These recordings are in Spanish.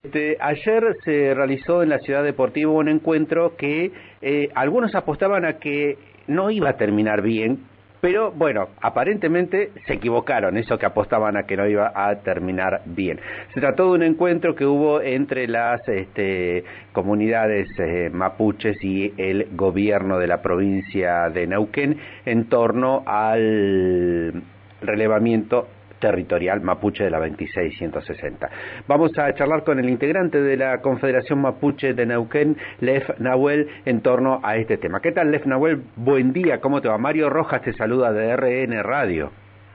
Ayer se realizó en la Ciudad Deportiva un encuentro que algunos apostaban a que no iba a terminar bien, pero bueno, aparentemente se equivocaron, eso que apostaban a que no iba a terminar bien. Se trató de un encuentro que hubo entre las comunidades mapuches y el gobierno de la provincia de Neuquén en torno al relevamiento territorial mapuche de la 26160. Vamos a charlar con el integrante de la Confederación Mapuche de Neuquén, Lef Nahuel, en torno a este tema. ¿Qué tal, Lef Nahuel? Buen día, ¿cómo te va? Mario Rojas te saluda de RN Radio.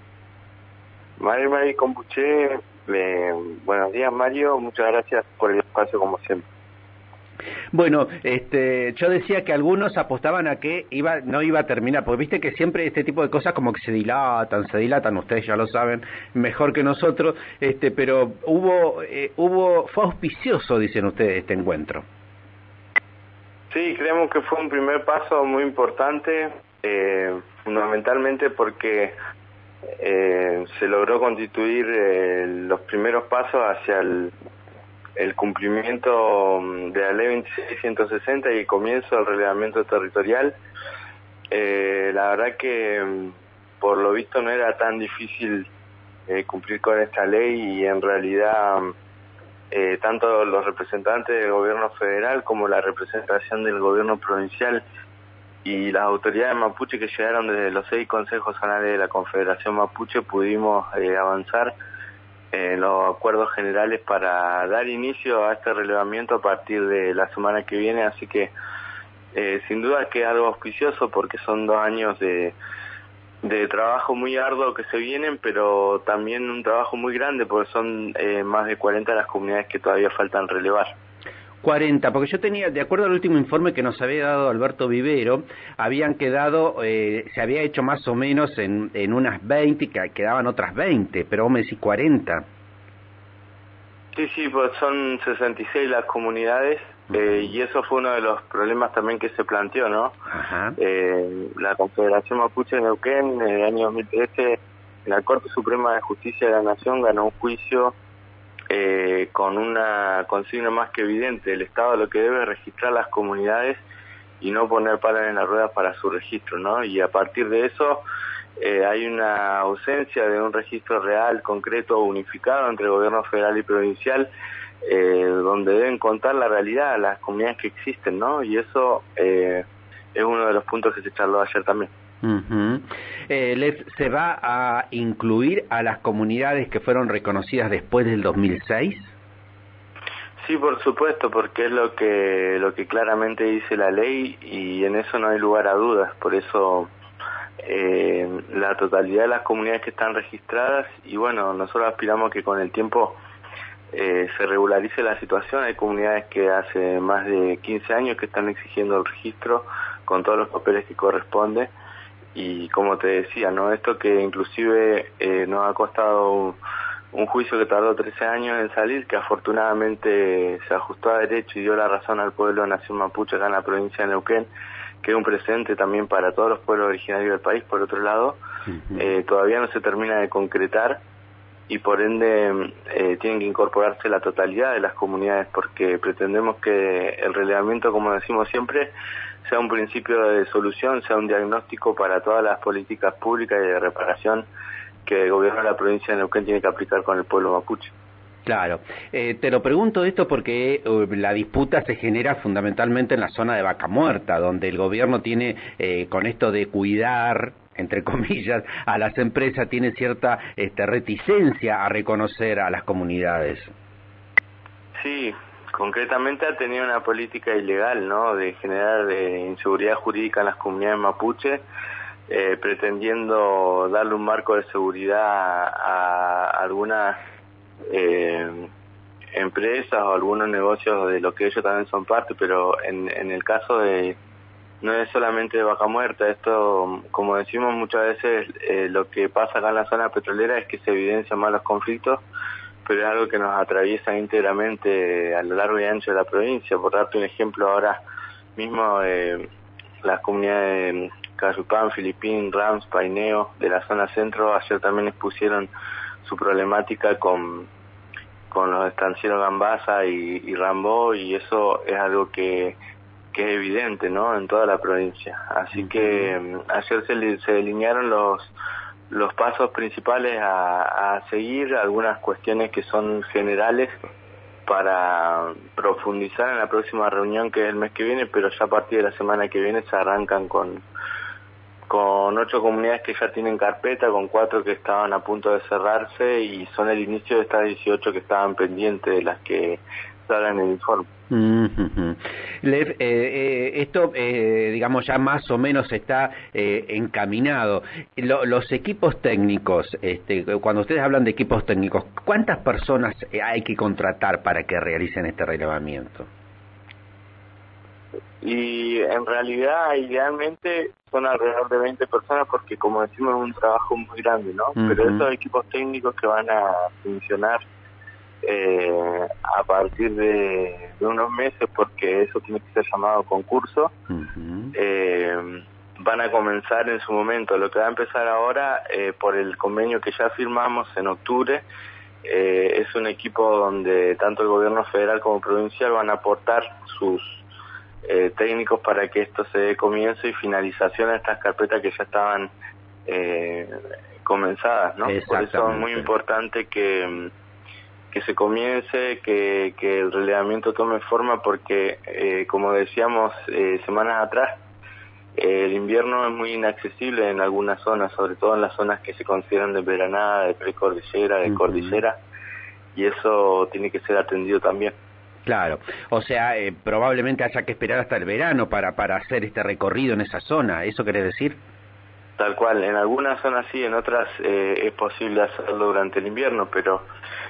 Mario Compuche, buenos días, Mario, muchas gracias por el espacio como siempre. Bueno, yo decía que algunos apostaban a que no iba a terminar, porque viste que siempre este tipo de cosas como que se dilatan, ustedes ya lo saben mejor que nosotros, pero fue auspicioso, dicen ustedes, este encuentro. Sí, creemos que fue un primer paso muy importante, fundamentalmente porque se logró constituir los primeros pasos hacia el cumplimiento de la ley 26160 y el comienzo del relevamiento territorial. La verdad que por lo visto no era tan difícil cumplir con esta ley y en realidad tanto los representantes del gobierno federal como la representación del gobierno provincial y las autoridades mapuche que llegaron desde los 6 consejos zonales de la Confederación Mapuche pudimos avanzar en los acuerdos generales para dar inicio a este relevamiento a partir de la semana que viene, así que sin duda que es algo auspicioso porque son 2 años de trabajo muy arduo que se vienen, pero también un trabajo muy grande porque son más de 40 las comunidades que todavía faltan relevar. 40, porque yo tenía, de acuerdo al último informe que nos había dado Alberto Vivero, habían quedado, se había hecho más o menos en unas 20, y quedaban otras 20, pero vos me decís 40. Sí, pues son 66 las comunidades, y eso fue uno de los problemas también que se planteó, ¿no? Ajá. La Confederación Mapuche de Neuquén, en el año 2013, la Corte Suprema de Justicia de la Nación ganó un juicio con una consigna más que evidente: el Estado lo que debe es registrar las comunidades y no poner palos en la rueda para su registro, ¿no? Y a partir de eso hay una ausencia de un registro real, concreto, unificado entre el gobierno federal y provincial, donde deben contar la realidad a las comunidades que existen, ¿no? Y eso es uno de los puntos que se charló ayer también. Uh-huh. ¿Se va a incluir a las comunidades que fueron reconocidas después del 2006? Sí, por supuesto, porque es lo que claramente dice la ley y en eso no hay lugar a dudas. Por eso la totalidad de las comunidades que están registradas, y bueno, nosotros aspiramos que con el tiempo se regularice la situación. Hay comunidades que hace más de 15 años que están exigiendo el registro con todos los papeles que corresponde. Y como te decía, ¿no? Esto que inclusive nos ha costado un juicio que tardó 13 años en salir, que afortunadamente se ajustó a derecho y dio la razón al pueblo de Nación Mapuche acá en la provincia de Neuquén, que es un precedente también para todos los pueblos originarios del país. Por otro lado, todavía no se termina de concretar y por ende tienen que incorporarse la totalidad de las comunidades, porque pretendemos que el relevamiento, como decimos siempre, sea un principio de solución, sea un diagnóstico para todas las políticas públicas y de reparación que el gobierno de la provincia de Neuquén tiene que aplicar con el pueblo mapuche. Claro, te lo pregunto esto porque la disputa se genera fundamentalmente en la zona de Vaca Muerta, donde el gobierno tiene, con esto de cuidar, entre comillas, a las empresas, tiene cierta reticencia a reconocer a las comunidades. Sí, concretamente ha tenido una política ilegal, ¿no?, de generar inseguridad jurídica en las comunidades mapuche, pretendiendo darle un marco de seguridad a algunas empresas o algunos negocios de lo que ellos también son parte, pero en el caso de, no es solamente de Vaca Muerta, esto, como decimos muchas veces, lo que pasa acá en la zona petrolera es que se evidencian más los conflictos, pero es algo que nos atraviesa íntegramente a lo largo y ancho de la provincia. Por darte un ejemplo, ahora mismo las comunidades de Cayupán, Filipín, Rams, Paineo, de la zona centro, ayer también expusieron su problemática con con los estancieros Gambasa y Rambó, y eso es algo que es evidente, ¿no?, en toda la provincia. Así que ayer se delinearon los pasos principales a seguir, algunas cuestiones que son generales para profundizar en la próxima reunión, que es el mes que viene, pero ya a partir de la semana que viene se arrancan con 8 comunidades que ya tienen carpeta, con 4 que estaban a punto de cerrarse, y son el inicio de estas 18 que estaban pendientes, de las que salgan en el informe. Lev, esto, digamos, ya más o menos está encaminado. Los equipos técnicos, cuando ustedes hablan de equipos técnicos, ¿cuántas personas hay que contratar para que realicen este relevamiento? Y en realidad, idealmente, son alrededor de 20 personas, porque, como decimos, es un trabajo muy grande, ¿no? Pero estos equipos técnicos que van a funcionar a partir de unos meses, porque eso tiene que ser llamado concurso, van a comenzar en su momento. Lo que va a empezar ahora, por el convenio que ya firmamos en octubre, es un equipo donde tanto el gobierno federal como provincial van a aportar sus técnicos para que esto se dé comienzo y finalización a estas carpetas que ya estaban comenzadas, ¿no? Por eso es muy importante que se comience, que el relevamiento tome forma, porque como decíamos semanas atrás, el invierno es muy inaccesible en algunas zonas, sobre todo en las zonas que se consideran de veranada, de precordillera, de cordillera, y eso tiene que ser atendido también. Claro, o sea, probablemente haya que esperar hasta el verano para hacer este recorrido en esa zona, ¿eso querés decir? Tal cual, en algunas zonas sí, en otras es posible hacerlo durante el invierno, pero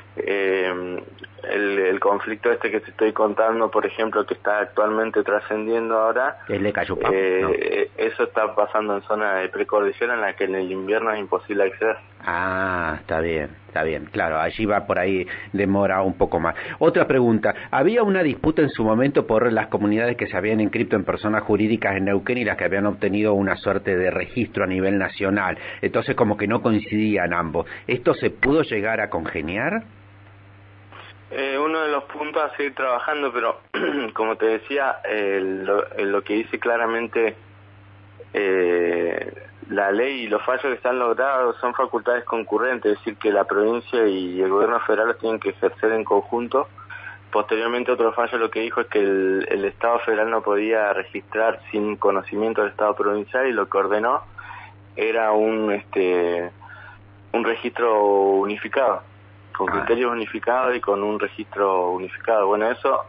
el conflicto que te estoy contando, por ejemplo, que está actualmente trascendiendo ahora, el de Cayupá, ¿no? Eso está pasando en zona de precordillera, en la que en el invierno es imposible acceder. Ah, está bien, claro, allí va por ahí, demora un poco más. Otra pregunta, había una disputa en su momento por las comunidades que se habían inscrito en personas jurídicas en Neuquén y las que habían obtenido una suerte de registro a nivel nacional, entonces como que no coincidían ambos. ¿Esto se pudo llegar a congeniar? Uno de los puntos a seguir trabajando, pero como te decía, lo que dice claramente la ley y los fallos que están logrados son facultades concurrentes, es decir, que la provincia y el gobierno federal los tienen que ejercer en conjunto. Posteriormente, otro fallo lo que dijo es que el Estado federal no podía registrar sin conocimiento del Estado provincial, y lo que ordenó era un registro unificado, con criterios unificados y con un registro unificado. Bueno, eso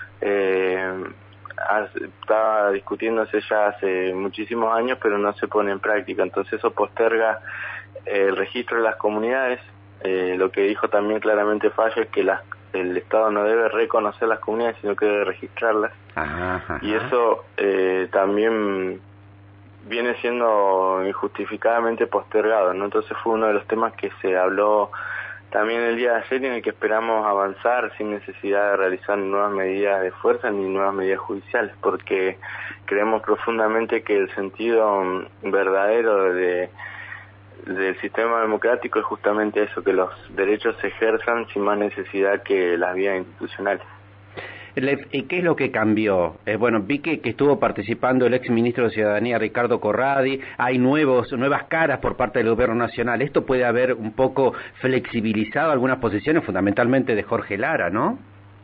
estaba discutiéndose ya hace muchísimos años, pero no se pone en práctica, entonces eso posterga el registro de las comunidades. Lo que dijo también claramente Fallo es que el Estado no debe reconocer las comunidades, sino que debe registrarlas. Y eso también viene siendo injustificadamente postergado, ¿no? Entonces fue uno de los temas que se habló también el día de ayer, en el que esperamos avanzar sin necesidad de realizar nuevas medidas de fuerza ni nuevas medidas judiciales, porque creemos profundamente que el sentido verdadero del sistema democrático es justamente eso, que los derechos se ejerzan sin más necesidad que las vías institucionales. ¿Y qué es lo que cambió? Bueno, vi que estuvo participando el ex ministro de Ciudadanía, Ricardo Corradi, hay nuevas caras por parte del gobierno nacional. Esto puede haber un poco flexibilizado algunas posiciones, fundamentalmente de Jorge Lara, ¿no?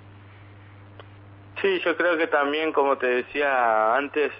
Sí, yo creo que también, como te decía antes,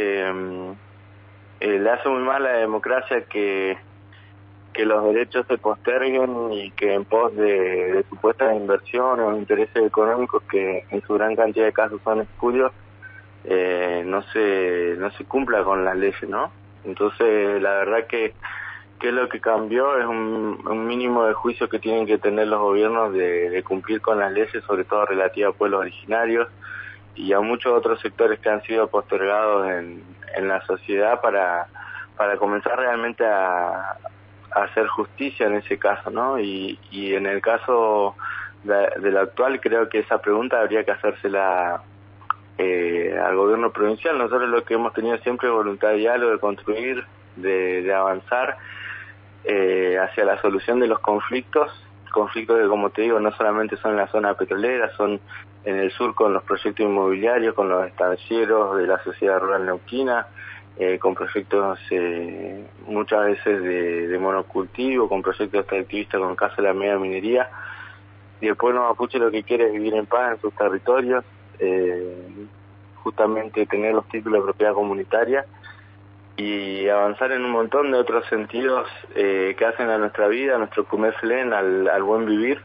le hace muy mal a la democracia que los derechos se posterguen y que en pos de supuestas inversiones o intereses económicos, que en su gran cantidad de casos son espurios, no se cumpla con las leyes, ¿no? Entonces, la verdad que lo que cambió es un mínimo de juicio que tienen que tener los gobiernos de cumplir con las leyes, sobre todo relativas a pueblos originarios y a muchos otros sectores que han sido postergados en la sociedad, para comenzar realmente a hacer justicia en ese caso, ¿no? Y en el caso de lo actual, creo que esa pregunta habría que hacérsela al gobierno provincial. Nosotros lo que hemos tenido siempre es voluntad de diálogo, de construir, de avanzar hacia la solución de los conflictos, conflictos que, como te digo, no solamente son en la zona petrolera, son en el sur con los proyectos inmobiliarios, con los estancieros de la sociedad rural neuquina, con proyectos muchas veces de monocultivo, con proyectos extractivistas con caso de la media minería. Y el pueblo mapuche lo que quiere es vivir en paz en sus territorios, justamente tener los títulos de propiedad comunitaria y avanzar en un montón de otros sentidos que hacen a nuestra vida, a nuestro comercio, al buen vivir.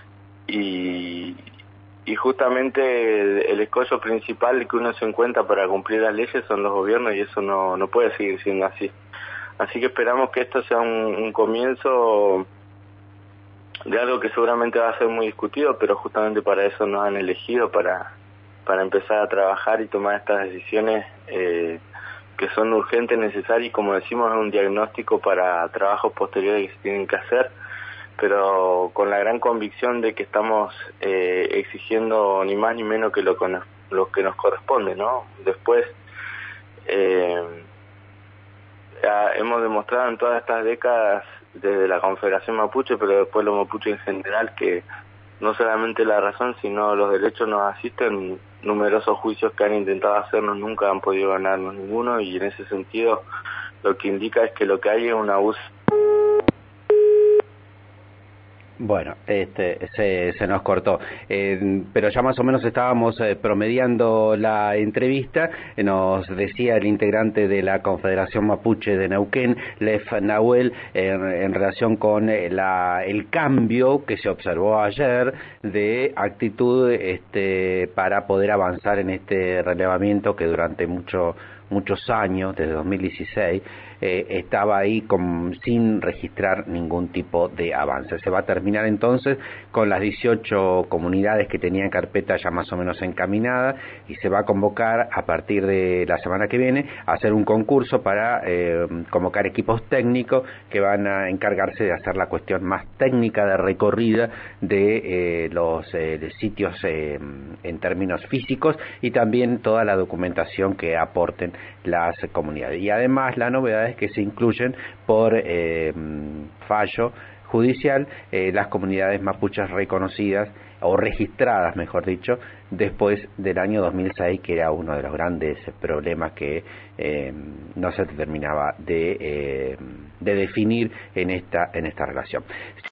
Y justamente el escollo principal que uno se encuentra para cumplir las leyes son los gobiernos, y eso no puede seguir siendo así. Así que esperamos que esto sea un comienzo de algo que seguramente va a ser muy discutido, pero justamente para eso nos han elegido, para empezar a trabajar y tomar estas decisiones que son urgentes, necesarias, y como decimos, es un diagnóstico para trabajos posteriores que se tienen que hacer, pero con la gran convicción de que estamos exigiendo ni más ni menos que lo que nos corresponde, ¿no? Después hemos demostrado en todas estas décadas, desde la Confederación Mapuche, pero después los mapuches en general, que no solamente la razón, sino los derechos nos asisten. Numerosos juicios que han intentado hacernos nunca han podido ganarnos ninguno, y en ese sentido lo que indica es que lo que hay es un abuso. Bueno, se nos cortó, pero ya más o menos estábamos promediando la entrevista. Nos decía el integrante de la Confederación Mapuche de Neuquén, Lef Nahuel, en relación con el cambio que se observó ayer de actitud para poder avanzar en este relevamiento que durante muchos años, desde 2016, estaba ahí sin registrar ningún tipo de avance. Se va a terminar entonces con las 18 comunidades que tenían carpeta ya más o menos encaminada, y se va a convocar a partir de la semana que viene a hacer un concurso para convocar equipos técnicos que van a encargarse de hacer la cuestión más técnica de recorrida de los sitios en términos físicos, y también toda la documentación que aporten las comunidades. Y además la novedad es que se incluyen por fallo judicial las comunidades mapuches reconocidas o registradas, mejor dicho, después del año 2006, que era uno de los grandes problemas que no se terminaba de definir en esta relación.